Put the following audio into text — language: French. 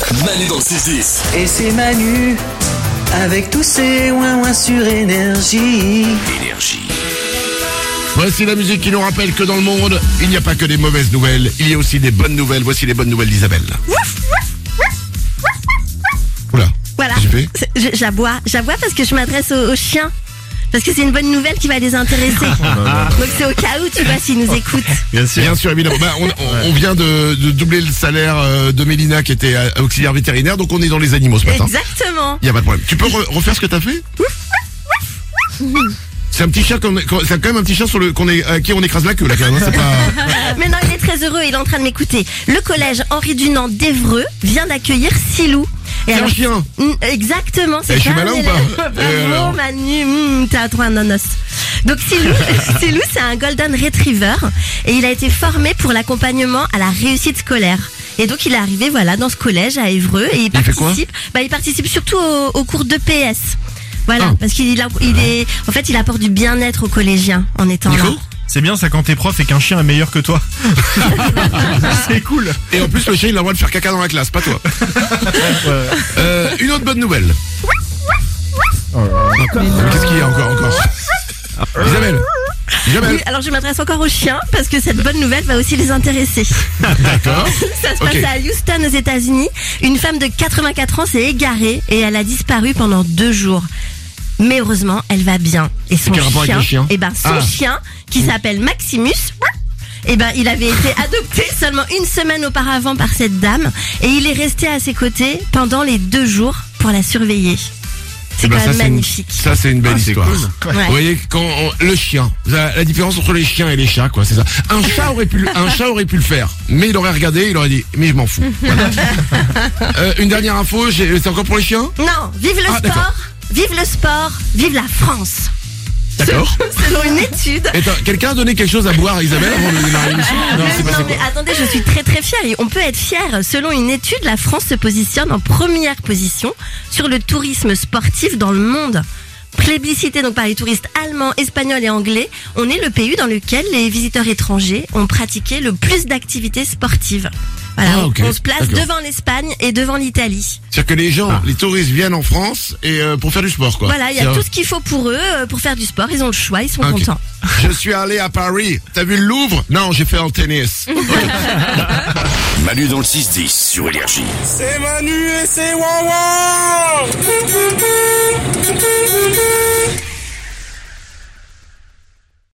Manu dans le 6-10. Et c'est Manu, avec tous ses ouin-ouin sur Énergie. Voici la musique qui nous rappelle que dans le monde, il n'y a pas que des mauvaises nouvelles, il y a aussi des bonnes nouvelles. Voici les bonnes nouvelles d'Isabelle. Oula, Voilà. qu'est-ce que tu fais ? J'aboie parce que je m'adresse aux chiens. Parce que c'est une bonne nouvelle qui va les intéresser. Donc c'est au cas où, tu vois, s'ils nous écoutent. Bien sûr, évidemment. On vient de doubler le salaire de Mélina qui était auxiliaire vétérinaire, donc on est dans les animaux ce matin. Exactement. Il n'y a pas de problème. Tu peux refaire ce que t'as fait ? C'est un petit chien, c'est quand même un petit chien à qui on écrase la queue là quand même. Hein, c'est pas... Mais non, il est très heureux, il est en train de m'écouter. Le collège Henri Dunant d'Évreux vient d'accueillir Silou. C'est un chien. Exactement, c'est je suis ça. malin ou pas Bravo Manu, t'as trop un nonos. Donc Silou, c'est un Golden Retriever et il a été formé pour l'accompagnement à la réussite scolaire. Et donc il est arrivé dans ce collège à Évreux et il participe surtout aux cours d'EPS. Voilà, parce qu'il apporte du bien-être aux collégiens en étant là. C'est bien ça quand t'es prof et qu'un chien est meilleur que toi. C'est cool. Et en plus le chien il a le droit de faire caca dans la classe, pas toi. Une autre bonne nouvelle. Qu'est-ce qu'il y a encore Isabelle. Oui, alors je m'adresse encore aux chiens parce que cette bonne nouvelle va aussi les intéresser. D'accord. Ça se passe à Houston aux États-Unis. Une femme de 84 ans s'est égarée et elle a disparu pendant 2 jours. Mais heureusement, elle va bien. Et son chien, chien, qui s'appelle Maximus, il avait été adopté seulement 1 semaine auparavant par cette dame et il est resté à ses côtés pendant les 2 jours pour la surveiller. C'est quand même magnifique. Ça, c'est une belle histoire. Cool. Ouais. Vous voyez, le chien, la différence entre les chiens et les chats, quoi, c'est ça. Un chat aurait pu le faire, mais il aurait regardé, il aurait dit, mais je m'en fous. Voilà. Une dernière info, c'est encore pour les chiens ? Non, vive le sport, d'accord. Vive le sport, vive la France. D'accord. Selon une étude. Quelqu'un a donné quelque chose à boire à Isabelle avant de démarrer l'émission ? Mais attendez, je suis très très fière et on peut être fier. Selon une étude, la France se positionne en première position sur le tourisme sportif dans le monde. Plébiscité donc par les touristes allemands, espagnols et anglais, on est le pays dans lequel les visiteurs étrangers ont pratiqué le plus d'activités sportives. Voilà, on se place devant l'Espagne et devant l'Italie. C'est-à-dire que les touristes viennent en France et pour faire du sport, quoi. Voilà, il y a tout ce qu'il faut pour eux, pour faire du sport. Ils ont le choix, ils sont contents. Je suis allé à Paris. T'as vu le Louvre ? Non, j'ai fait en tennis. Manu dans le 6-10 sur Énergie. C'est Manu et c'est Wawa.